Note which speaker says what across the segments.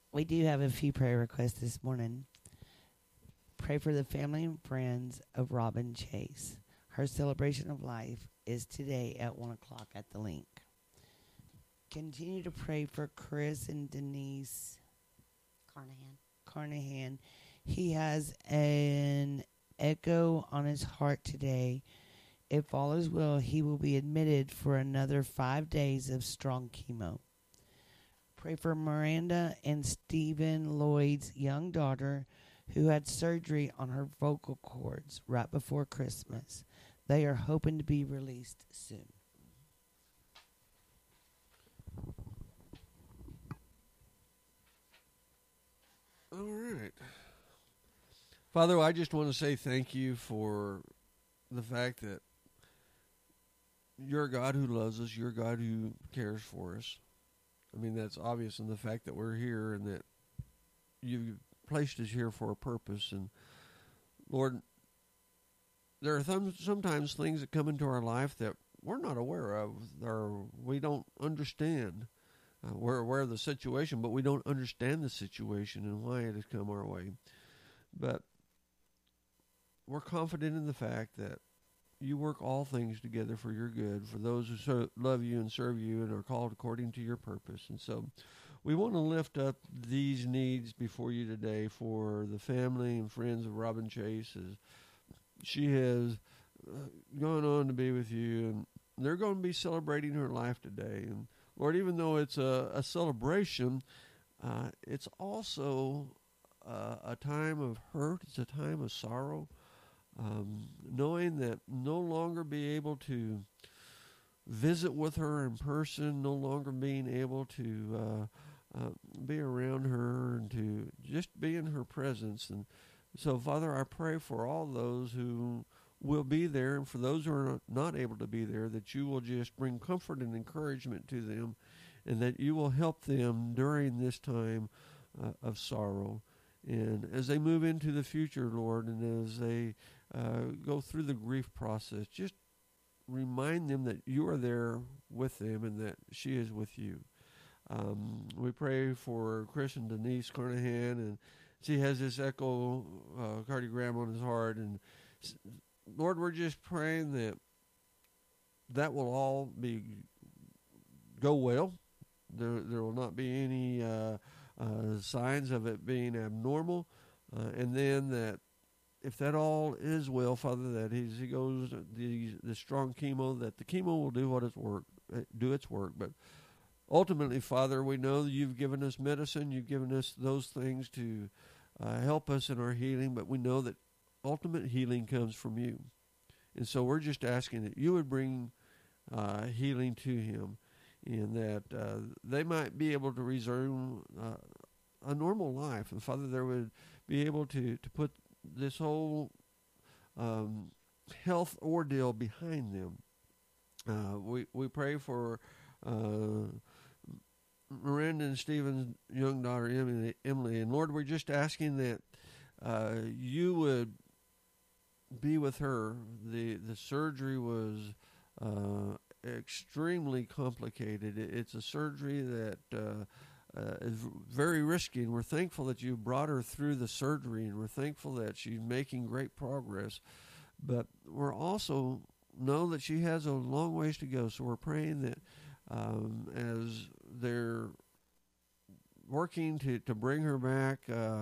Speaker 1: We do have a few prayer requests this morning. Pray for the family and friends of Robin Chase. Her celebration of life is today at 1 o'clock at the link. Continue to pray for Chris and Denise Carnahan. He has an echo on his heart today. If all is well, he will be admitted for another 5 days of strong chemo. Pray for Miranda and Stephen Lloyd's young daughter who had surgery on her vocal cords right before Christmas. They are hoping to be released soon.
Speaker 2: All right. Father, I just want to say thank you for the fact that you're a God who loves us. You're a God who cares for us. I mean, that's obvious in the fact that we're here and that you've placed us here for a purpose. And Lord, there are sometimes things that come into our life that we're not aware of, or we don't understand. We're aware of the situation, but we don't understand the situation and why it has come our way. But we're confident in the fact that you work all things together for your good, for those who love you and serve you and are called according to your purpose. And so we want to lift up these needs before you today for the family and friends of Robin Chase as she has gone on to be with you, and they're going to be celebrating her life today. And Lord, even though it's a celebration, it's also a time of hurt. It's a time of sorrow. Knowing that no longer be able to visit with her in person, no longer being able to be around her and to just be in her presence. And so, Father, I pray for all those who will be there, and for those who are not able to be there, that you will just bring comfort and encouragement to them, and that you will help them during this time of sorrow. And as they move into the future, Lord, and as they go through the grief process, just remind them that you are there with them and that she is with you. We pray for Chris and Denise Carnahan, and she has this echocardiogram on his heart. And Lord, we're just praying that will all go well. There will not be any signs of it being abnormal, and then that if that all is well, Father, that as he goes the strong chemo, that the chemo will do its work. But ultimately, Father, we know that you've given us medicine, you've given us those things to help us in our healing, but we know that ultimate healing comes from you. And so we're just asking that you would bring healing to him, and that they might be able to resume a normal life. And Father, they would be able to put this whole health ordeal behind them. We pray for Miranda and Stephen's young daughter, Emily. And Lord, we're just asking that you would be with her. The surgery was extremely complicated. It's a surgery that is very risky, and we're thankful that you brought her through the surgery, and we're thankful that she's making great progress. But we're also know that she has a long ways to go, so we're praying that as they're working to bring her back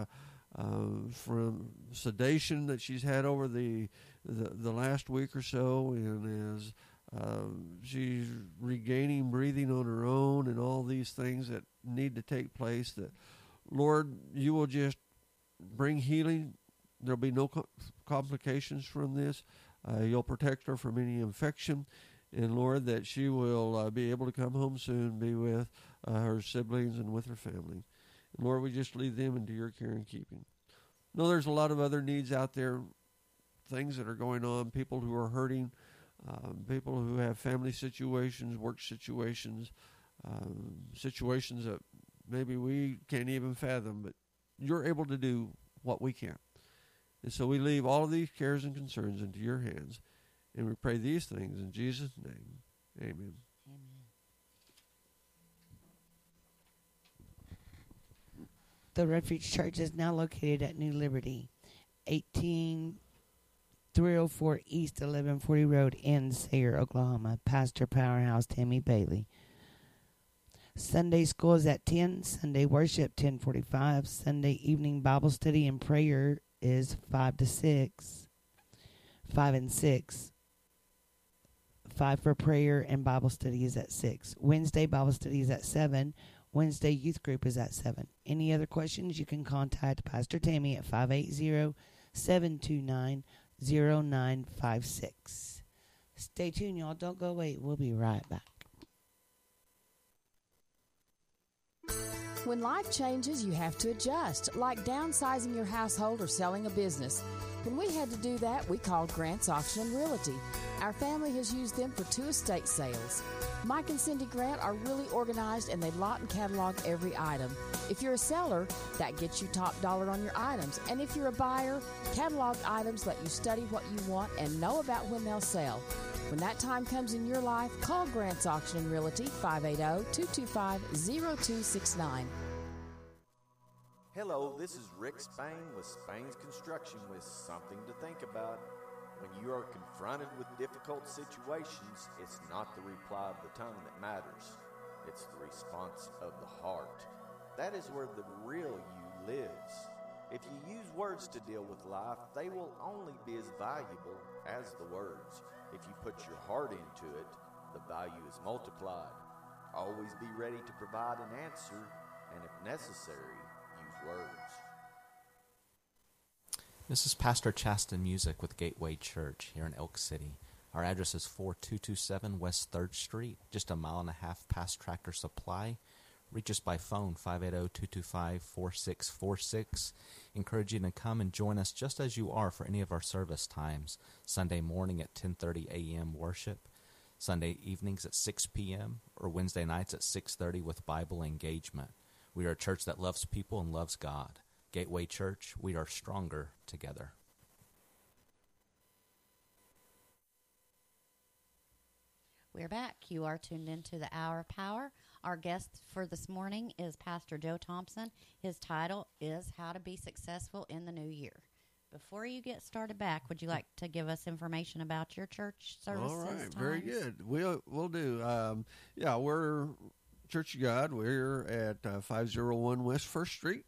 Speaker 2: from sedation that she's had over the last week or so, and as she's regaining breathing on her own and all these things that need to take place, that, Lord, you will just bring healing. There'll be no complications from this. You'll protect her from any infection. And, Lord, that she will be able to come home soon, be with her siblings and with her family. And, Lord, we just leave them into your care and keeping. No, there's a lot of other needs out there, things that are going on, people who are hurting, people who have family situations, work situations, situations that maybe we can't even fathom, but you're able to do what we can't. And so we leave all of these cares and concerns into your hands, and we pray these things in Jesus' name. Amen.
Speaker 1: Amen. The Refuge Church is now located at New Liberty, 18304 East 1140 Road in Sayre, Oklahoma. Pastor Powerhouse Tammy Bailey. Sunday school is at 10. Sunday worship 10:45. Sunday evening Bible study and prayer is 5 to 6. 5 and 6. 5 for prayer and Bible study is at 6. Wednesday Bible study is at 7. Wednesday youth group is at 7. Any other questions, you can contact Pastor Tammy at 580-729-0956. Stay tuned, y'all. Don't go away. We'll be right back.
Speaker 3: When life changes, you have to adjust, like downsizing your household or selling a business. When we had to do that, we called Grant's Auction and Realty. Our family has used them for 2 estate sales. Mike and Cindy Grant are really organized, and they lot and catalog every item. If you're a seller, that gets you top dollar on your items. And if you're a buyer, cataloged items let you study what you want and know about when they'll sell. When that time comes in your life, call Grant's Auction and Realty, 580-225-0269.
Speaker 4: Hello, this is Rick Spain with Spain's Construction with something to think about. When you are confronted with difficult situations, it's not the reply of the tongue that matters. It's the response of the heart. That is where the real you lives. If you use words to deal with life, they will only be as valuable as the words. If you put your heart into it, the value is multiplied. Always be ready to provide an answer, and if necessary, use words.
Speaker 5: This is Pastor Chasten Music with Gateway Church here in Elk City. Our address is 4227 West 3rd Street, just a mile and a half past Tractor Supply. Reach us by phone, 580-225-4646. Encourage you to come and join us just as you are for any of our service times. Sunday morning at 10:30 a.m. worship, Sunday evenings at 6 p.m., or Wednesday nights at 6:30 with Bible engagement. We are a church that loves people and loves God. Gateway Church, we are stronger together.
Speaker 6: We're back. You are tuned into the Hour of Power. Our guest for this morning is Pastor Joe Thompson. His title is How to Be Successful in the New Year. Before you get started back, would you like to give us information about your church services?
Speaker 2: All right,
Speaker 6: times?
Speaker 2: very good. We'll do. We're Church of God. We're at 501 West 1st Street,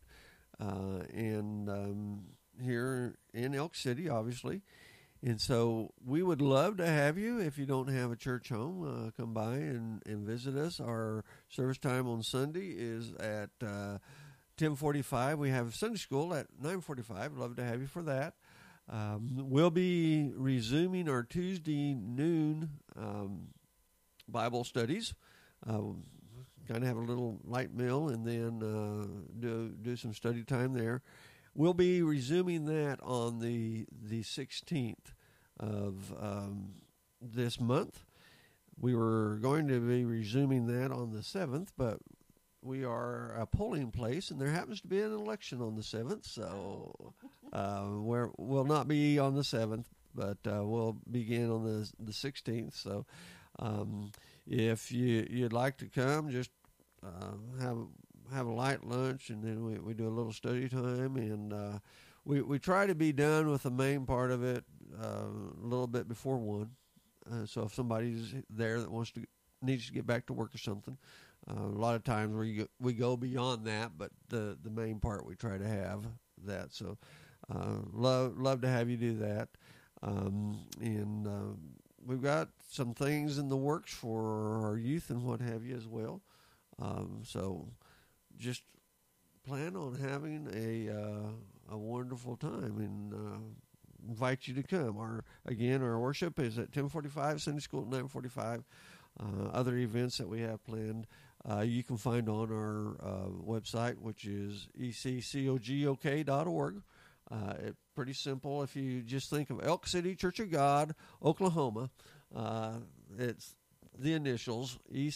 Speaker 2: and here in Elk City, obviously. And so we would love to have you. If you don't have a church home, come by and visit us. Our service time on Sunday is at 10:45. We have Sunday school at 9:45. Love to have you for that. We'll be resuming our Tuesday noon Bible studies. Kind of have a little light meal and then do some study time there. We'll be resuming that on the 16th of this month. We were going to be resuming that on the 7th, but we are a polling place, and there happens to be an election on the 7th, so we'll not be on the 7th, but we'll begin on the 16th. So if you'd like to come, just have a light lunch, and then we do a little study time, and we try to be done with the main part of it a little bit before 1. So if somebody's there that needs to get back to work or something, a lot of times we go beyond that, but the main part we try to have that. So love to have you do that, and we've got some things in the works for our youth and what have you as well. So just plan on having a wonderful time, and invite you to come. Our worship is at 10:45, Sunday school at 9:45. Other events that we have planned, you can find on our website, which is eccogok.org. It's pretty simple. If you just think of Elk City Church of God, Oklahoma, it's the initials,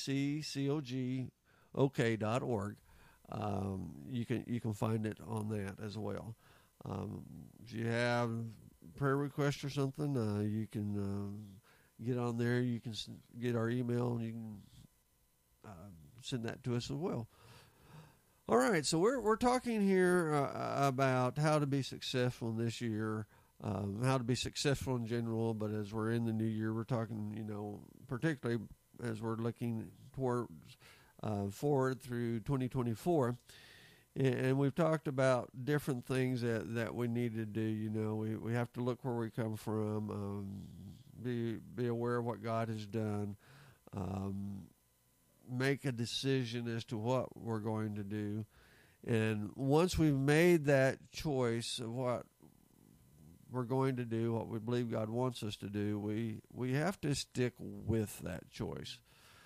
Speaker 2: eccogok.org. You can find it on that as well. If you have prayer requests or something, you can get on there. You can get our email, and you can send that to us as well. All right, so we're talking here about how to be successful in this year, how to be successful in general. But as we're in the new year, we're talking, particularly as we're looking towards forward through 2024. And we've talked about different things that we need to do. We have to look where we come from, be aware of what God has done, make a decision as to what we're going to do. And once we've made that choice of what we're going to do, what we believe God wants us to do, we have to stick with that choice.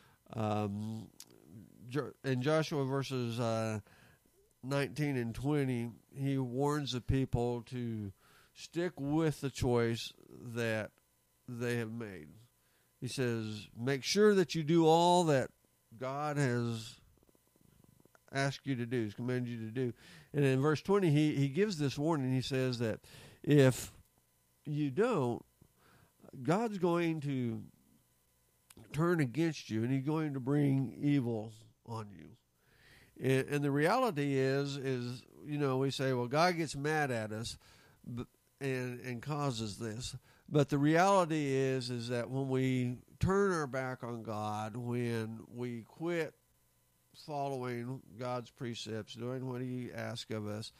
Speaker 2: In Joshua verses 19 and 20, he warns the people to stick with the choice that they have made. He says, make sure that you do all that God has asked you to do, has commanded you to do. And in verse 20, he gives this warning. He says that if you don't, God's going to turn against you, and he's going to bring evil on you. And the reality is we say, well, God gets mad at us and causes this. But the reality is that when we turn our back on God, when we quit following God's precepts, doing what he asks of us,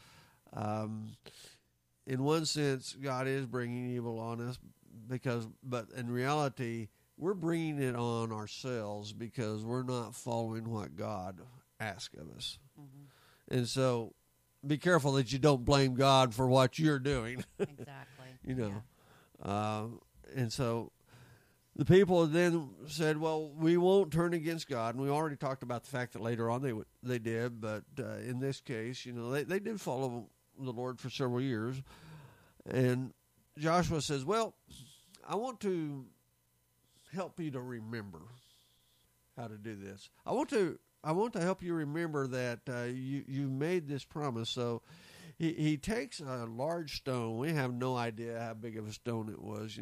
Speaker 2: in one sense, God is bringing evil on us but in reality, we're bringing it on ourselves because we're not following what God ask of us. Mm-hmm. And so be careful that you don't blame God for what you're doing.
Speaker 6: Exactly.
Speaker 2: And so the people then said, well, we won't turn against God. And we already talked about the fact that later on they did, but in this case, they did follow the Lord for several years. And Joshua says, well, I want to help you to remember how to do this. I want to help you remember that you made this promise. So he takes a large stone. We have no idea how big of a stone it was.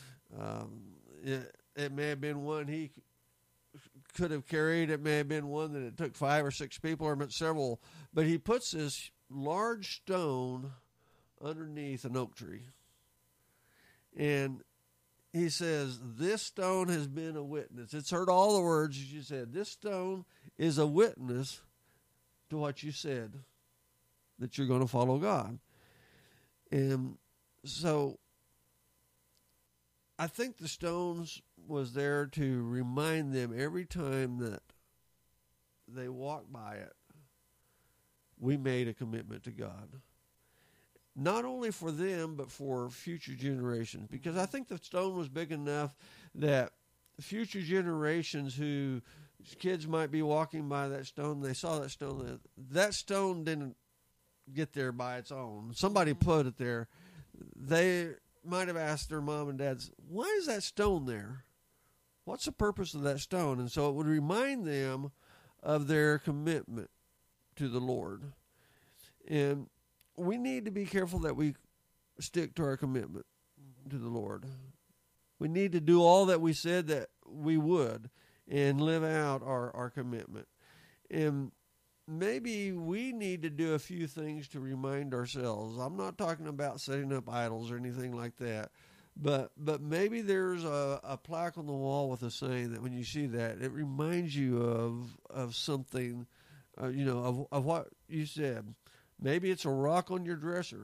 Speaker 2: It may have been one he could have carried. It may have been one that it took 5 or 6 people or several. But he puts this large stone underneath an oak tree. And he says, this stone has been a witness. It's heard all the words as you said. This stone is a witness to what you said, that you're going to follow God. And so I think the stones was there to remind them every time that they walked by it, we made a commitment to God. Not only for them, but for future generations. Because I think the stone was big enough that future generations who kids might be walking by that stone, they saw that stone didn't get there by its own. Somebody put it there. They might have asked their mom and dads, why is that stone there? What's the purpose of that stone? And so it would remind them of their commitment to the Lord. And we need to be careful that we stick to our commitment to the Lord. We need to do all that we said that we would and live out our commitment. And maybe we need to do a few things to remind ourselves. I'm not talking about setting up idols or anything like that. But maybe there's a plaque on the wall with a saying that when you see that, it reminds you of something, of what you said. Maybe it's a rock on your dresser.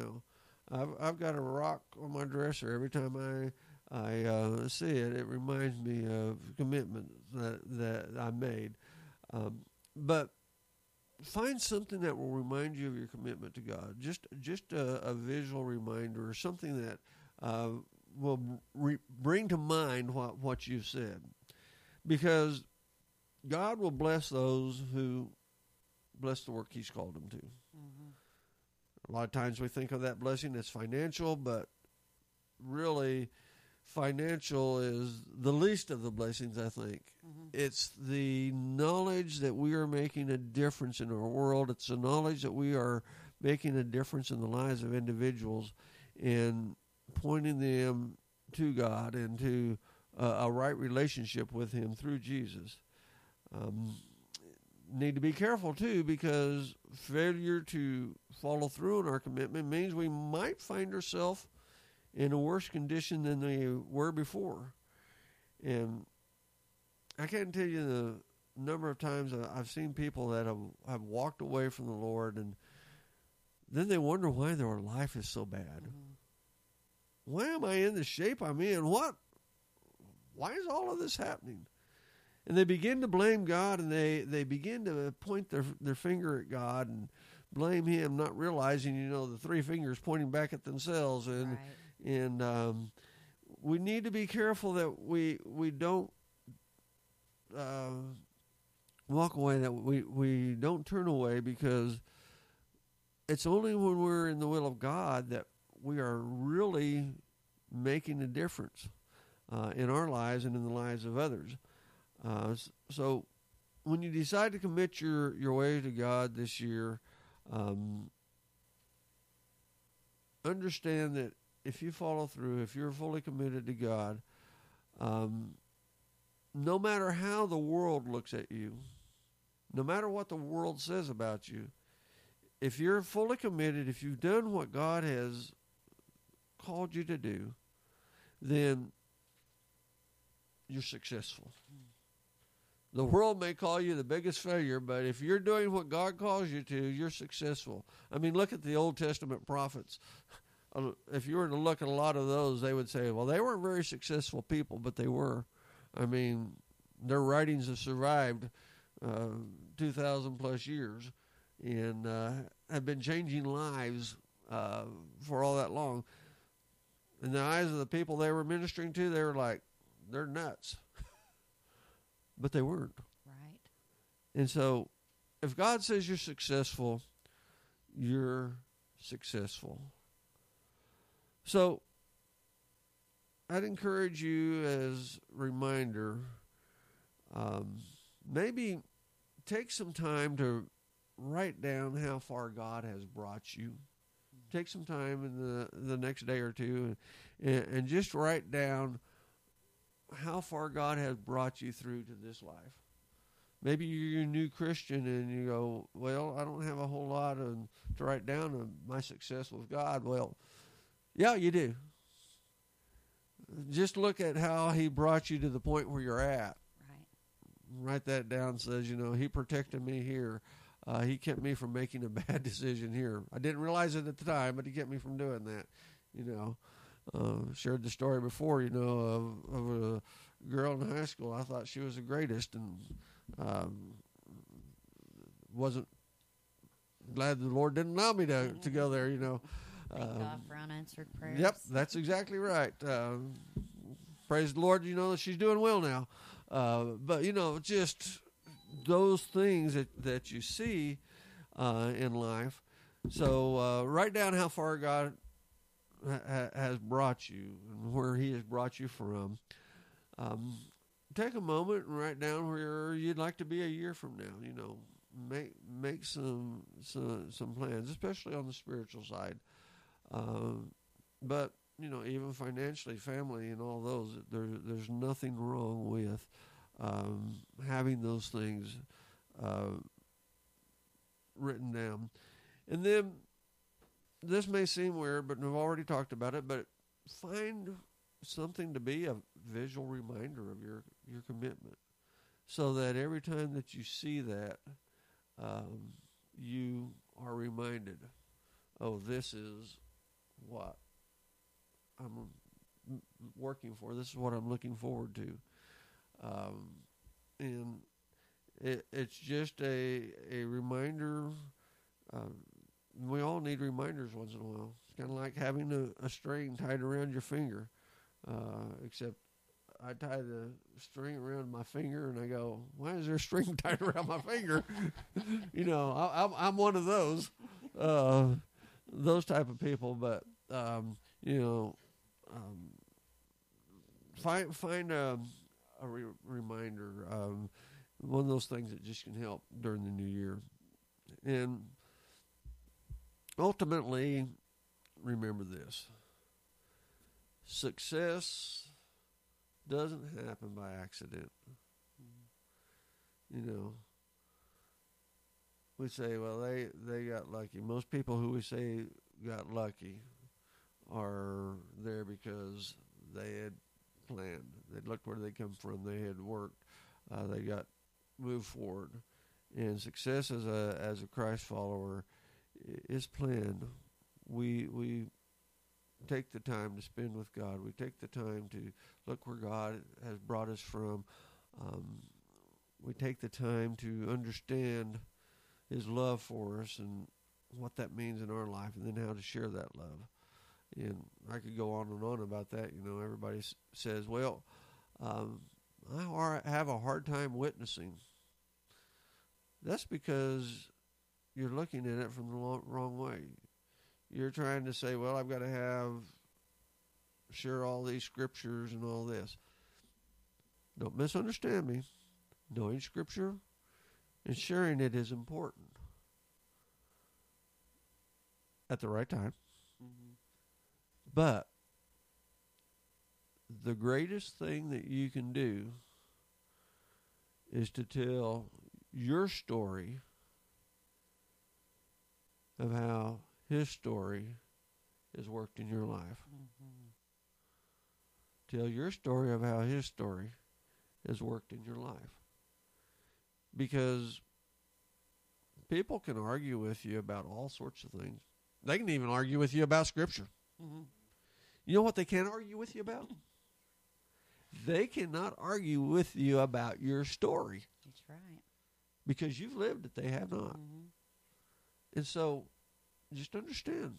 Speaker 2: I've got a rock on my dresser. Every time I see it, it reminds me of commitment that I made. But find something that will remind you of your commitment to God. Just a visual reminder or something that will bring to mind what you've said. Because God will bless those who bless the work he's called them to. Mm-hmm. A lot of times we think of that blessing as financial, but really financial is the least of the blessings, I think. Mm-hmm. It's the knowledge that we are making a difference in our world. It's the knowledge that we are making a difference in the lives of individuals and pointing them to God and to a right relationship with him through Jesus. need to be careful too, because failure to follow through on our commitment means we might find ourselves in a worse condition than they were before. And I can't tell you the number of times I've seen people that have walked away from the Lord, and then they wonder why their life is so bad.
Speaker 6: Mm-hmm.
Speaker 2: Why am I in the shape I'm in? Why is all of this happening? And they begin to blame God, and they begin to point their finger at God and blame Him, not realizing, the three fingers pointing back at themselves. And we need to be careful that we don't walk away, that we don't turn away, because it's only when we're in the will of God that we are really making a difference in our lives and in the lives of others. So when you decide to commit your way to God this year, understand that if you follow through, if you're fully committed to God, no matter how the world looks at you, no matter what the world says about you, if you're fully committed, if you've done what God has called you to do, then you're successful. The world may call you the biggest failure, but if you're doing what God calls you to, you're successful. I mean, look at the Old Testament prophets. If you were to look at a lot of those, they would say, well, they weren't very successful people, but they were. I mean, their writings have survived 2,000 plus years and have been changing lives for all that long. In the eyes of the people they were ministering to, they were like, they're nuts. But they weren't.
Speaker 6: Right.
Speaker 2: And so if God says you're successful, you're successful. So I'd encourage you, as a reminder, maybe take some time to write down how far God has brought you. Take some time in the next day or two and just write down how far God has brought you through to this life. Maybe you're a new Christian and you go, well, I don't have a whole lot to write down of my success with God. Well, yeah, you do. Just look at how He brought you to the point where you're at.
Speaker 6: Right.
Speaker 2: Write that down. Says, He protected me here. He kept me from making a bad decision here. I didn't realize it at the time, but He kept me from doing that. Shared the story before, of a girl in high school. I thought she was the greatest, and wasn't glad the Lord didn't allow me to go there.
Speaker 6: Thank God for unanswered prayers.
Speaker 2: Yep, that's exactly right. Praise the Lord, that she's doing well now. But just those things that you see in life. So write down how far God has brought you and where He has brought you from. Take a moment and write down where you'd like to be a year from now. Make some plans, especially on the spiritual side. But even financially, family, and all those, there's nothing wrong with having those things written down. And then, this may seem weird, but we've already talked about it, but find something to be a visual reminder of your commitment, so that every time that you see that, you are reminded, oh, this is what I'm working for. This is what I'm looking forward to. And it's just a reminder. We all need reminders once in a while. It's kind of like having a string tied around your finger, except I tie the string around my finger and I go, why is there a string tied around my finger? I'm one of those type of people. But find a reminder, one of those things that just can help during the new year. And ultimately, remember this: success doesn't happen by accident. we say, well, they got lucky. Most people who we say got lucky are there because they had planned. They looked where they come from. They had worked. They got moved forward. And success as a Christ follower is planned. We take the time to spend with God. We take the time to look where God has brought us from. We take the time to understand His love for us and what that means in our life, and then how to share that love. And I could go on and on about that. You know, everybody says, well, I have a hard time witnessing. That's because you're looking at it from the wrong way. You're trying to say, well, I've got to share all these scriptures and all this. Don't misunderstand me. Knowing Scripture and sharing it is important at the right time.
Speaker 1: Mm-hmm.
Speaker 2: But the greatest thing that you can do is to tell your story of how His story has worked in your life.
Speaker 1: Mm-hmm.
Speaker 2: Tell your story of how His story has worked in your life. Because people can argue with you about all sorts of things. They can even argue with you about Scripture.
Speaker 1: Mm-hmm.
Speaker 2: You know what they can't argue with you about? They cannot argue with you about your story.
Speaker 6: That's right.
Speaker 2: Because you've lived it, they have not.
Speaker 1: Mm-hmm.
Speaker 2: And so, just understand.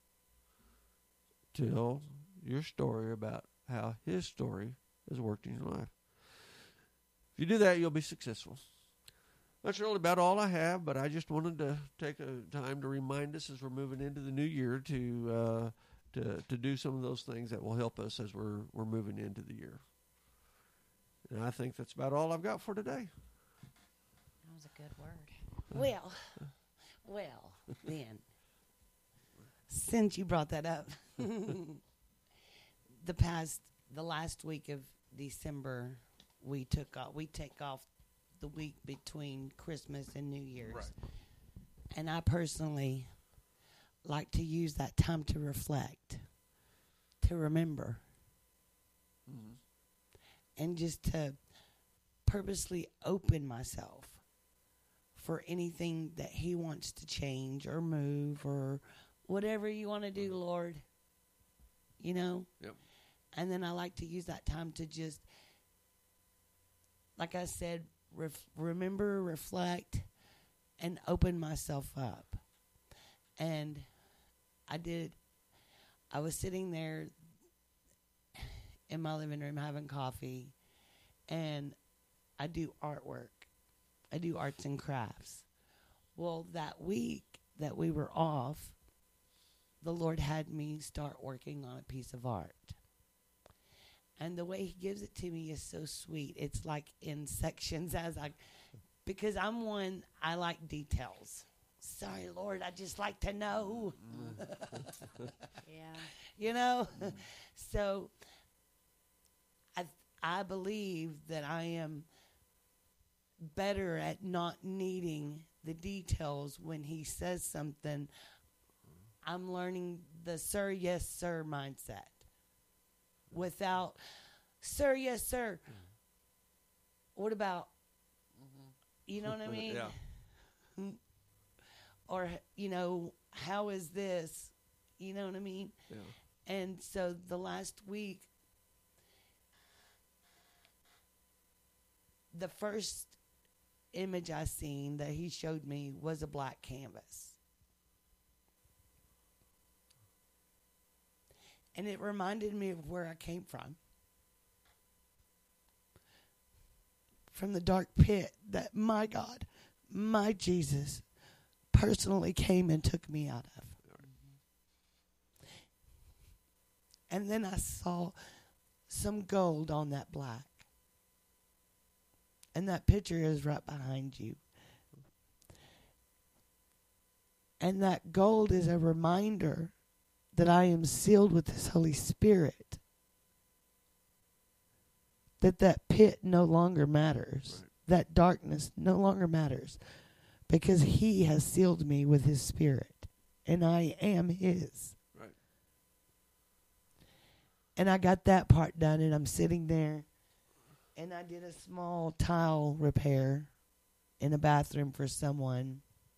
Speaker 2: Tell your story about how His story has worked in your life. If you do that, you'll be successful. That's really about all I have, but I just wanted to take a time to remind us as we're moving into the new year to do some of those things that will help us as we're moving into the year. And I think that's about all I've got for today.
Speaker 6: That was a good word.
Speaker 1: Well, then, since you brought that up, the last week of December, we take off the week between Christmas and New Year's.
Speaker 2: Right.
Speaker 1: And I personally like to use that time to reflect, to remember,
Speaker 2: Mm-hmm.
Speaker 1: and just to purposely open myself for anything that He wants to change or move or whatever you want to do, Lord. You know?
Speaker 2: Yep.
Speaker 1: And then I like to use that time to just, like I said, remember, reflect, and open myself up. And I was sitting there in my living room having coffee, and I do artwork. I do arts and crafts. Well, that week that we were off, the Lord had me start working on a piece of art. And the way He gives it to me is so sweet. It's like in sections because I like details. Sorry, Lord, I just like to know.
Speaker 6: Yeah.
Speaker 1: You know? So I believe that I am better at not needing the details when He says something. I'm learning the sir, yes, sir mindset. Without, sir, yes, sir. What about, you know what I mean?
Speaker 2: Yeah.
Speaker 1: Or, you know, how is this? You know what I mean?
Speaker 2: Yeah.
Speaker 1: And so the last week, the first image I seen that He showed me was a black canvas. And it reminded me of where I came from. From the dark pit that my God, my Jesus, personally came and took me out of. And then I saw some gold on that black. And that picture is right behind you. And that gold is a reminder that I am sealed with His Holy Spirit. That pit no longer matters.
Speaker 2: Right.
Speaker 1: That darkness no longer matters. because he has sealed me with his spirit, and I am his.
Speaker 2: Right.
Speaker 1: And I got that part done, and I'm sitting there, and I did a small tile repair in a bathroom for someone,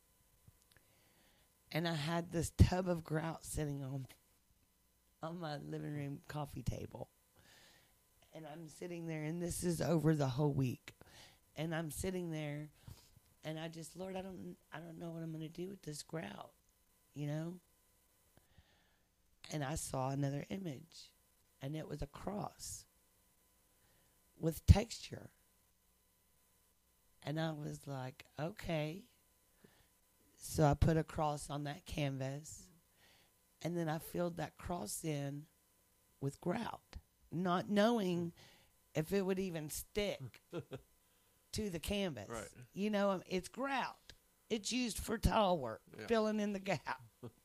Speaker 1: and I had this tub of grout sitting on my living room coffee table. And I'm sitting there, and this is over the whole week. And I'm sitting there, and I just, Lord, I don't know what I'm going to do with this grout, you know? And I saw another image, and it was a cross with texture. And I was like, okay. So I put a cross on that canvas, and then I filled that cross in with grout, not knowing if it would even stick to the canvas.
Speaker 2: Right.
Speaker 1: You know, it's grout. It's used for tile work, filling in the gap.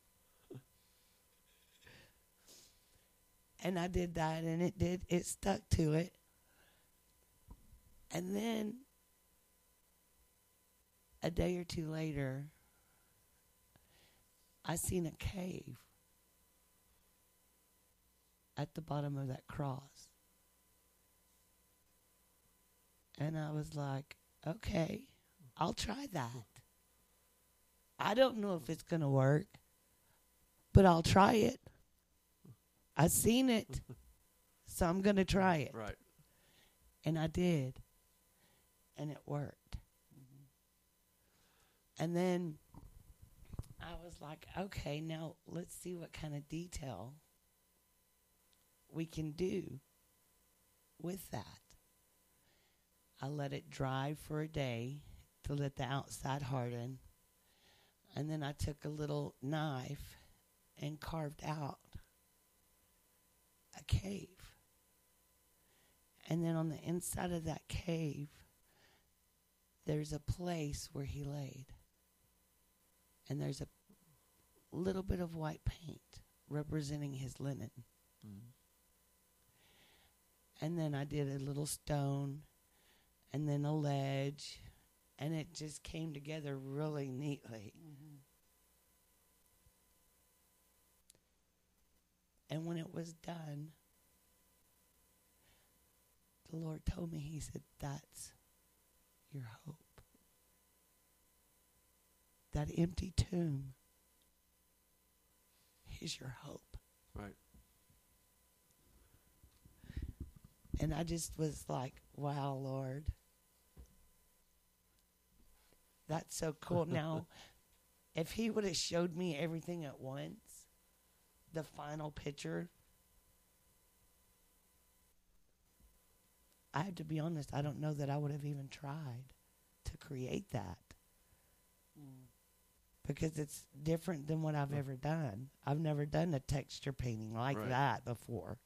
Speaker 1: And I did that, and it stuck to it. And then a day or two later, I seen a cave at the bottom of that cross. And I was like, okay, I'll try that. I don't know if it's going to work, but I'll try it. I seen it, so I'm going to try it.
Speaker 2: Right.
Speaker 1: And I did. And it worked. And then I was like, okay, now let's see what kind of detail we can do with that. I let it dry for a day to let the outside harden. And then I took a little knife and carved out a cave. And then on the inside of that cave, there's a place where he laid. And there's a little bit of white paint representing his linen. Mm-hmm. And then I did a little stone and then a ledge, and it just came together really neatly. Mm-hmm. And when it was done, the Lord told me, he said, that's your hope. That empty tomb is your hope.
Speaker 2: Right.
Speaker 1: And I just was like, wow, Lord. That's so cool. Now, if he would have showed me everything at once, the final picture, I have to be honest, I don't know that I would have even tried to create that. Because it's different than what I've ever done. I've never done a texture painting like that before.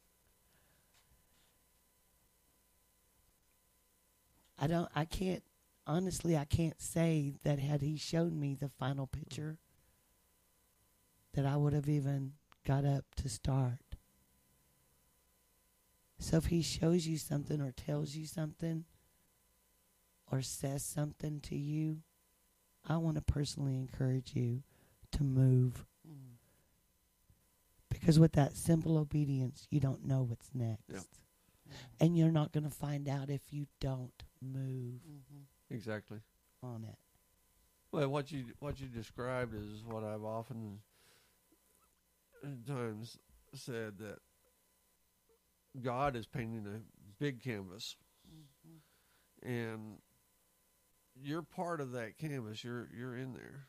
Speaker 1: I can't say that had he shown me the final picture that I would have even got up to start. So if he shows you something or tells you something or says something to you, I want to personally encourage you to move. Mm. Because with that simple obedience, you don't know what's next. Yep. And you're not going to find out if you don't move. Mm-hmm.
Speaker 2: Exactly.
Speaker 1: On it.
Speaker 2: Well, what you described is what I've often times said, that God is painting a big canvas. Mm-hmm. And you're part of that canvas. You're in there.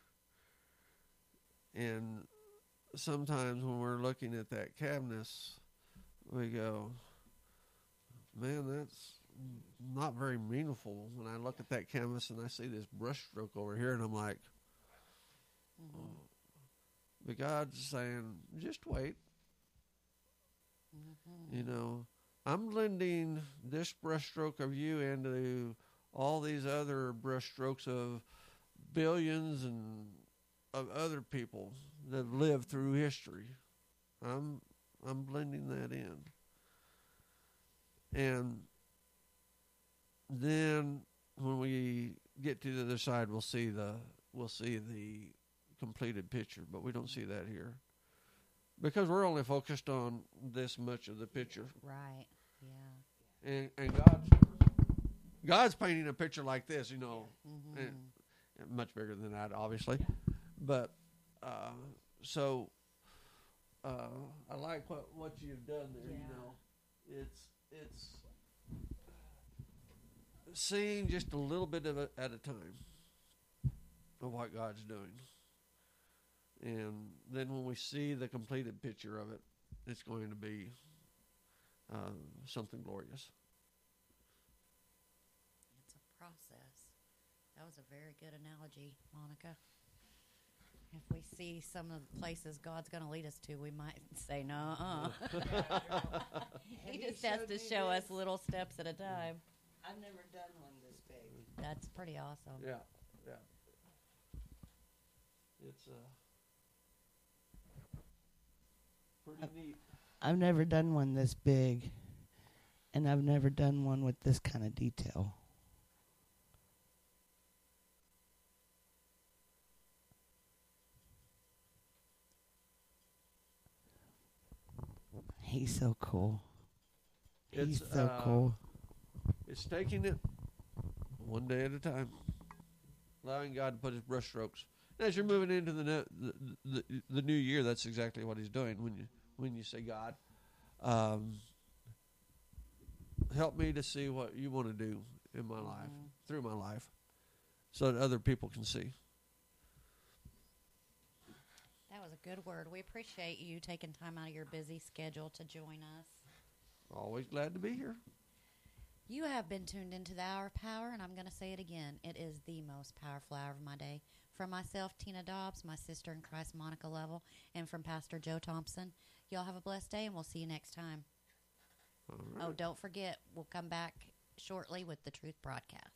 Speaker 2: And sometimes when we're looking at that canvas, we go, man, that's not very meaningful. When I look at that canvas and I see this brush stroke over here, and I'm like, oh. But God's saying, just wait. Mm-hmm. You know, I'm blending this brush stroke of you into all these other brush strokes of billions and of other people that have lived through history. I'm blending that in. And then when we get to the other side, we'll see the we'll see the completed picture, but we don't see that here because we're only focused on this much of the picture.
Speaker 6: Right. Yeah.
Speaker 2: And God's painting a picture like this, and much bigger than that, obviously. But so I like what you've done there. It's seeing just a little bit of it at a time of what God's doing, and then when we see the completed picture of it, it's going to be something glorious.
Speaker 6: It's a process. That was a very good analogy, Monica. If we see some of the places God's going to lead us to, we might say, no. He just has to show us little steps at a time.
Speaker 1: I've never done one this big.
Speaker 6: That's pretty awesome.
Speaker 2: Yeah. It's pretty neat.
Speaker 1: I've never done one this big, and I've never done one with this kind of detail. He's so cool. He's so cool.
Speaker 2: It's taking it one day at a time, allowing God to put His brush strokes. And as you're moving into the new year, that's exactly what He's doing. When you say, God, help me to see what You want to do in my life, through my life, so that other people can see.
Speaker 6: That was a good word. We appreciate you taking time out of your busy schedule to join us.
Speaker 2: Always glad to be here.
Speaker 6: You have been tuned into the Hour of Power, and I'm going to say it again. It is the most powerful hour of my day. From myself, Tina Dobbs, my sister in Christ, Monica Lovell, and from Pastor Joe Thompson, y'all have a blessed day, and we'll see you next time.
Speaker 2: All right.
Speaker 6: Oh, don't forget, we'll come back shortly with the Truth Broadcast.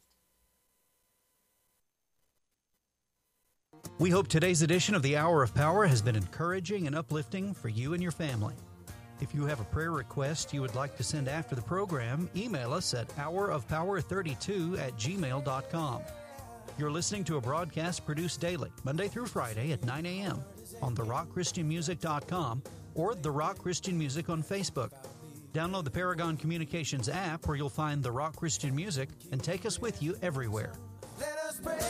Speaker 7: We hope today's edition of the Hour of Power has been encouraging and uplifting for you and your family. If you have a prayer request you would like to send after the program, email us at hourofpower32@gmail.com. You're listening to a broadcast produced daily, Monday through Friday at 9 a.m. on therockchristianmusic.com or The Rock Christian Music on Facebook. Download the Paragon Communications app where you'll find The Rock Christian Music and take us with you everywhere.
Speaker 8: Let us pray.